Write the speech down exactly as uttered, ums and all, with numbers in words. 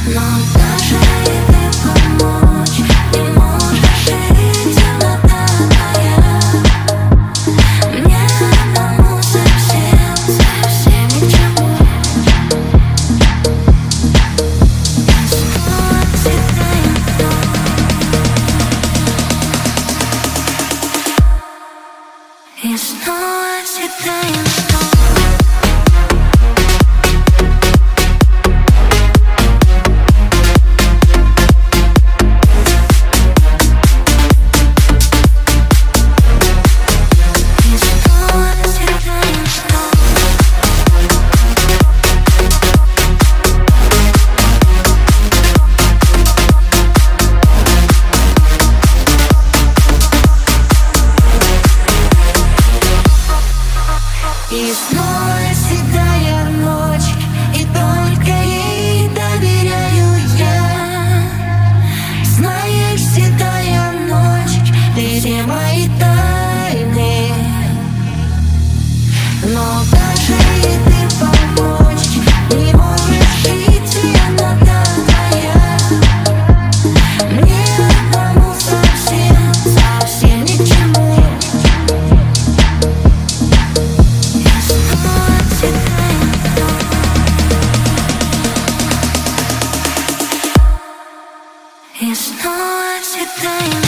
Но даже и ты помочь не можешь, и темнота твоя мне одному совсем, совсем ни к чему. И снова седаем снова. И снова седая ночь, и только ей доверяю я. Знаешь, седая ночь, ты все мои тайны. Но даже и ты помочь не можешь, и темнота твоя мне одному совсем, совсем ни к чему. И снова седаем.